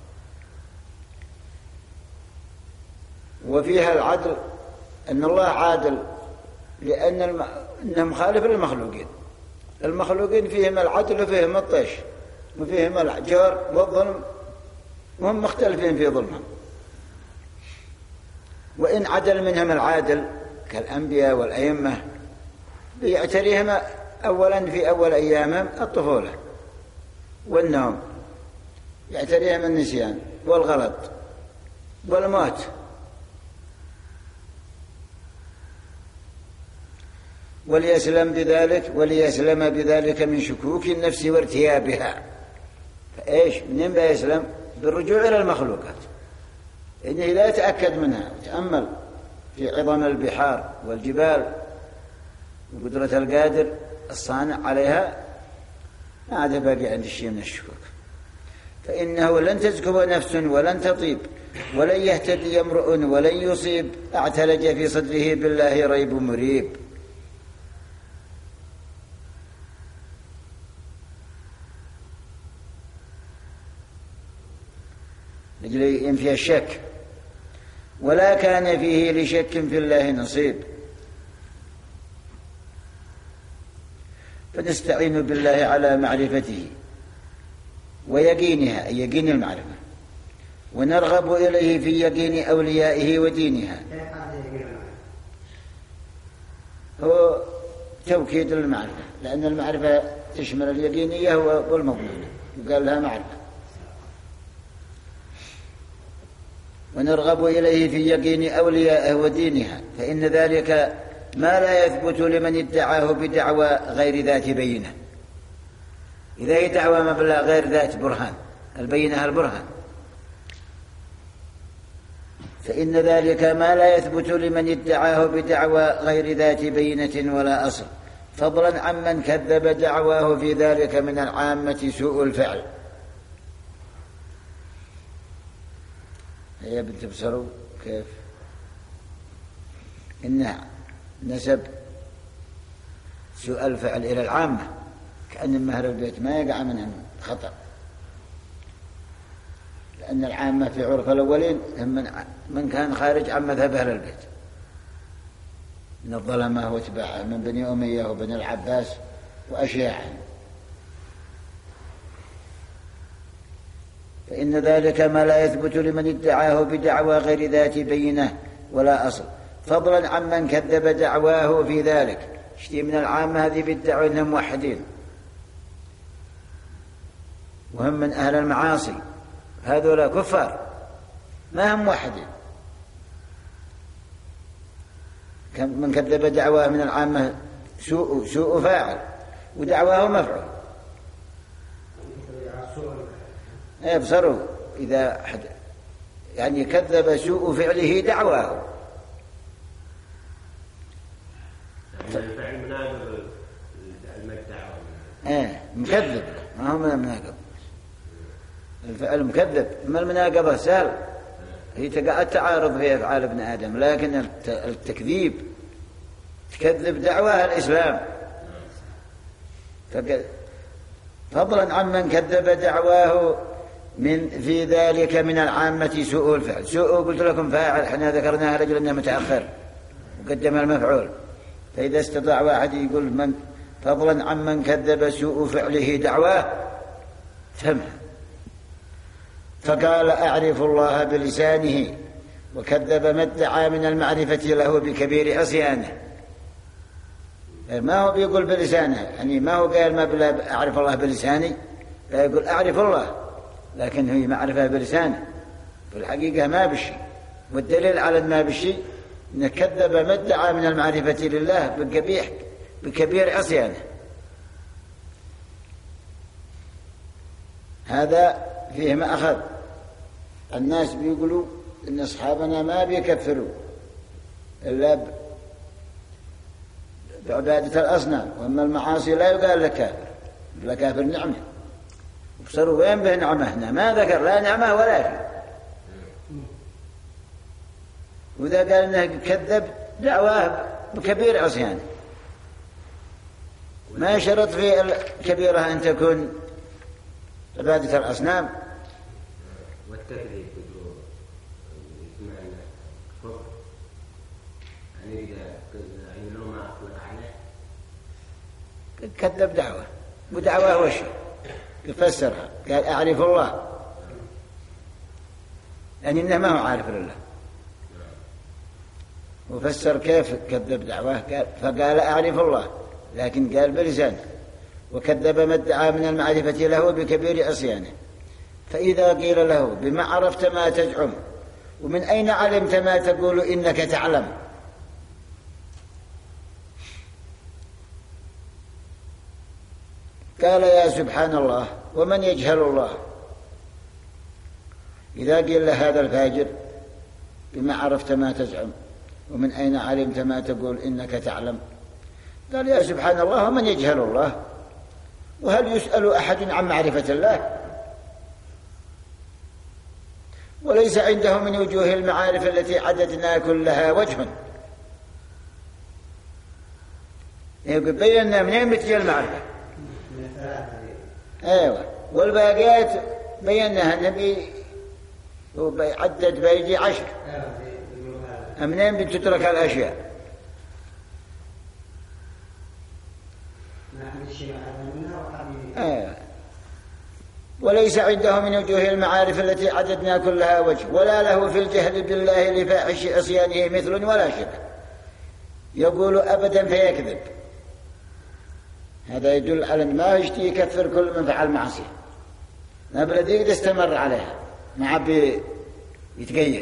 S1: وفيها العدل أن الله عادل لأنه مخالف للمخلوقين. المخلوقين فيهم العدل وفيهم الطيش وفيهم الجور والظلم وهم مختلفين في ظلمهم. وإن عدل منهم العادل كالأنبياء والأئمة بيعتريهم أولا في أول أيامهم الطفولة والنوم يعتريهم النسيان والغلط والموت. وليسلم بذلك من شكوك النفس وارتيابها. فإيش منين بيسلم؟ بالرجوع إلى المخلوقات إنه لا يتأكد منها وتأمل في عظم البحار والجبال وقدرة القادر الصانع عليها ما عاد باقي عند الشيء من الشكوك. فإنه لن تزكو نفس ولن تطيب ولن يهتدي امرؤ ولن يصيب اعتلج في صدره بالله ريب مريب. لجل ينفي الشك ولا كان فيه لشك في الله نصيب. فنستعين بالله على معرفته ويقينها أي يقين المعرفة ونرغب إليه في يقين أوليائه ودينها. هو توكيد المعرفة لأن المعرفة تشمل اليقينية والمضمونة يقال لها معرفة. ونرغب إليه في يقين أوليائه ودينها فإن ذلك ما لا يثبت لمن ادعاه بدعوى غير ذات بينة. إذا يدعوى مبلغ غير ذات برهان البينة البرهان فإن ذلك ما لا يثبت لمن ادعاه بدعوى غير ذات بينة ولا أصل فضلا عمن كذب دعواه في ذلك من العامة سوء الفعل. هيا بتبصروا كيف إنها نسب سوء الفعل إلى العامة، كأن مهر البيت ما يقع منهم خطأ، لأن العامة في عرف الأولين هم من كان خارج عن مذهب أهل البيت من الظلمة واتباعه من بني أمية وبني العباس وأشياعهم، فإن ذلك ما لا يثبت لمن ادعاه بدعوى غير ذات بينة ولا أصل، فضلا عمن كذب دعواه في ذلك. اشتي من العامة هذه بالدعوة إنهم موحدين وهم من أهل المعاصي، هذولا كفار ما هم موحدين. من كذب دعواه من العامة سوء فاعل ودعواه مفعول. ابصروا إذا يعني كذب سوء فعله دعواه،
S4: الفعل مناقض المدعى
S1: مكذب ما هو مناقض، الفعل مكذب. ما المناقضة سهل، هي تقع التعارض في أفعال ابن آدم، لكن التكذيب تكذب دعواه الإسلام. فضلا عمن كذب دعواه في ذلك من العامة سوء الفعل. سوء قلت لكم فاعل، احنا ذكرناها رجل انه متأخر وقدم المفعول، فإذا استطاع واحد يقول من فضلا عمن كذب سوء فعله دعواه فهمها. فقال أعرف الله بلسانه وكذب ما ادعى من المعرفة له بكبير عصيانه. ما هو بيقول بلسانه، يعني ما هو قال ما بلا أعرف الله بلساني، لا يقول أعرف الله لكن هي معرفة بلسانه، في الحقيقة ما بشي. والدليل على ما بشي إن كذب ما ادعى من المعرفة لله بكبير عصيانه. هذا فيه ما أخذ. الناس بيقولوا إن أصحابنا ما بيكفروا إلا بعبادة الأصنام، وأما المعاصي لا يقال لك كافر، لا كافر نعمة. وبصروا وين به نعمة هنا؟ ما ذكر لا نعمة ولا شيء. وإذا قال إنه كذب دعواه بكبير عصيان، ما شرط في الكبيرة أن تكون عبادة الأصنام.
S4: والتكذيب بمعنى كفر، يعني إذا لو ما أطلق عليه
S1: كذب دعوة، ودعوة وش يفسرها؟ قال أعرف الله، يعني إنه ما هو عارف لله. وفسر كيف كذب دعوة، فقال أعرف الله لكن قال بلسانه، وكذب ما ادعى من المعرفة له بكبير عصيانه. فإذا قيل له بما عرفت ما تزعم ومن أين علمت ما تقول إنك تعلم، قال يا سبحان الله ومن يجهل الله. إذا قيل له هذا الفاجر بما عرفت ما تزعم ومن أين علمت ما تقول إنك تعلم، قال يا سبحان الله ومن يجهل الله، وهل يسأل أحد عن معرفة الله؟ وليس عنده من وجوه المعارف التي عددنا كلها وجه. يقول بينا منين بتجي المعرفة؟ ايوه، والباقيات بيناها النبي وعدد بيجي 10. منين بتترك الاشياء؟ وليس عنده من وجوه المعارف التي عددنا كلها وجه، ولا له في الجهل بالله لفاحش عصيانه مثل ولا شبه، يقول أبدا فيكذب. هذا يدل على أن ما يشتي يكفر كل من فعل معصية، ما بلدي يستمر عليها، ما عبي يتقيد،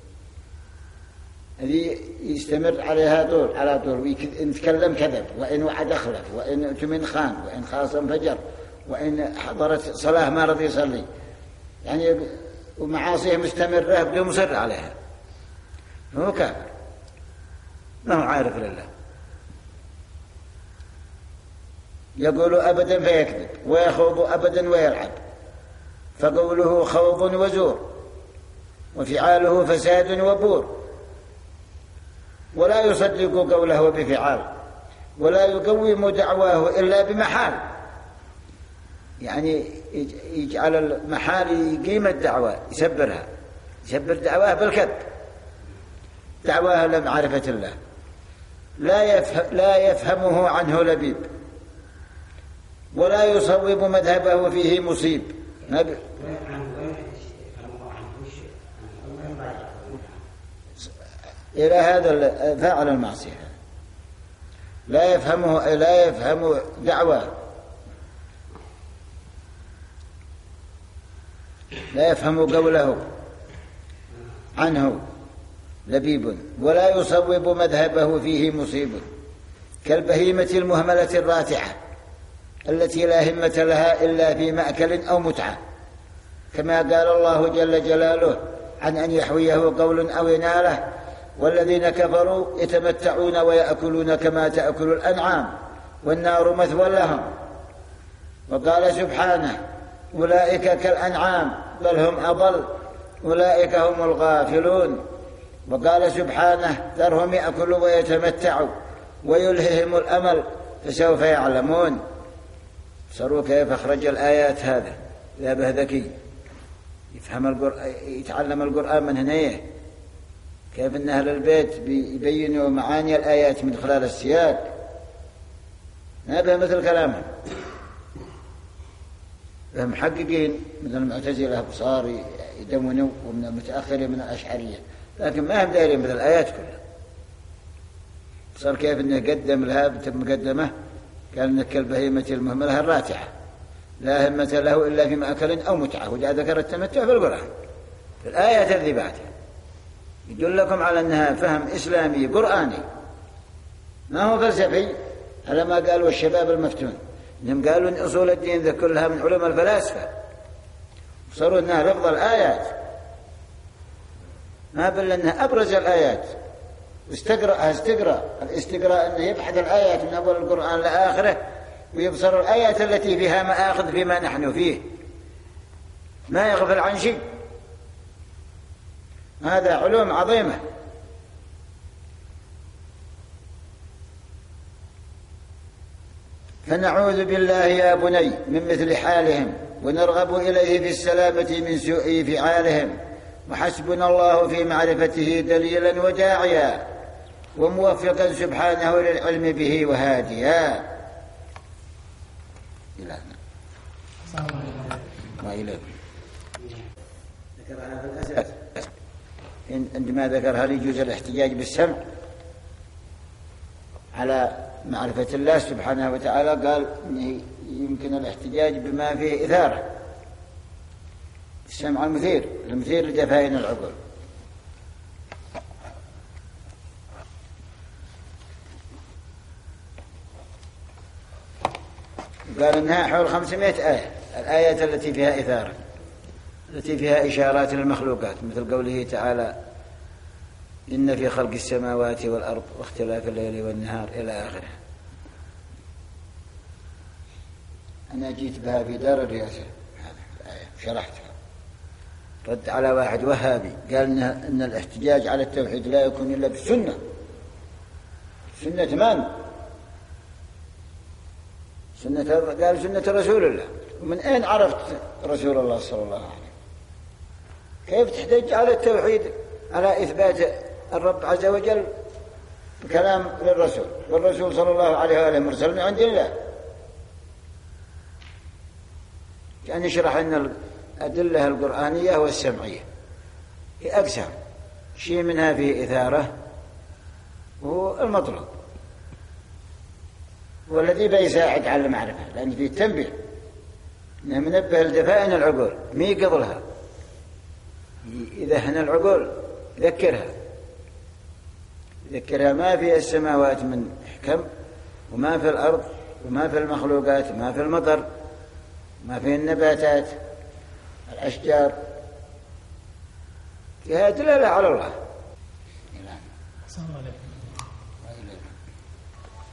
S1: الذي يستمر عليها طول على طول، وإن تكلم كذب، وإن وعد أخلف، وإن اؤتمن خان، وإن خاصم فجر، وإن حضرت صلاة ما رضي يصلي، يعني ومعاصيه مستمرة بدون مصر عليها، هو كافر ما هو عارف لله. يقول أبدا فيكذب، ويخوض أبدا ويلعب، فقوله خوض وزور، وفعاله فساد وبور، ولا يصدق قوله بفعال، ولا يقوم دعواه إلا بمحال، يعني يجعل المحال يقيم الدعوة، يسبرها، يسبر دعواه بالكذب، دعواه لمعرفة الله، لا يفهمه عنه لبيب، ولا يصوب مذهبه فيه مصيب. إلى هذا فاعل المعصية لا يفهم دعواه، لا يفهم قوله عنه لبيب، ولا يصوب مذهبه فيه مصيب، كالبهيمة المهملة الراتعة التي لا همة لها إلا في مأكل أو متعة، كما قال الله جل جلاله عن أن يحويه قول أو يناله، والذين كفروا يتمتعون ويأكلون كما تأكل الأنعام والنار مثوى لهم. وقال سبحانه أولئك كالأنعام بل هم أضل أولئك هم الغافلون. وقال سبحانه ذرهم يأكلوا ويتمتعوا ويلههم الأمل فسوف يعلمون. صاروا كيف أخرج الآيات هذا لا به ذكي يتعلم القرآن من هنا، كيف أن أهل البيت يبينوا معاني الآيات من خلال السياق، ما به مثل كلامهم. فهم محققين من المعتزلة بصار يدونوا، ومن المتأخرين من الأشعرية، لكن ما هم دايرين مثل الآيات كلها. صار كيف أنه قدم لها مقدمة قال إنك كالبهيمة المهملة الراتعة لا همة له إلا في مأكل أو متعة، وجاء ذكر التمتع في القرآن في الآية الذي بعدها، يدلكم على أنها فهم إسلامي قرآني ما هو فلسفي، على ما قالوا الشباب المفتون إنهم قالوا إن أصول الدين ذا كلها من علوم الفلاسفة، وصاروا أنها لفظ الآيات، ما بل أنها أبرز الآيات، واستقرأ الاستقراء أنه يبحث الآيات من أول القرآن لآخره ويبصر الآيات التي فيها مآخذ فيما نحن فيه، ما يغفل عن شيء. هذا علوم عظيمة. فنعوذ بالله يا بني من مثل حالهم، ونرغب إليه في السلامة من سوء فعالهم، وحسبنا الله في معرفته دليلا وداعيا، وموفقا سبحانه للعلم به وهاديا. وإليكم. عندما ذكر هل يجوز الاحتجاج بالسمع على معرفة الله سبحانه وتعالى، قال إنه يمكن الاحتجاج بما فيه إثارة، السمع المثير لدفائن العقول. قال إنها حول 500 آية، الآيات التي فيها إثارة، التي فيها إشارات للمخلوقات، مثل قوله تعالى إن في خلق السماوات والأرض واختلاف الليل والنهار إلى آخره. أنا جيت بها في دار الرئاسة هذه الآية شرحتها، رد على واحد وهابي قال إن الاحتجاج على التوحيد لا يكون إلا بالسنة. سنة من؟ قال سنة رسول الله. ومن أين عرفت رسول الله صلى الله عليه وسلم؟ كيف تحتج على التوحيد على إثبات الرب عز وجل بكلام للرسول، والرسول صلى الله عليه وآله مرسل من عند الله؟ كان يشرح أن الأدلة القرآنية والسمعية هي أقسام، شيء منها فيه إثارة وهو المطلوب والذي بيساعد على المعرفة، لأن فيه تنبيه إنه منبه لدفائن العقول ميقظ لها، إذا هنا العقول ذكرها ما في السماوات من حكم، وما في الأرض، وما في المخلوقات، وما في المطر، ما في النباتات، الأشجار، فيها دلالة على الله.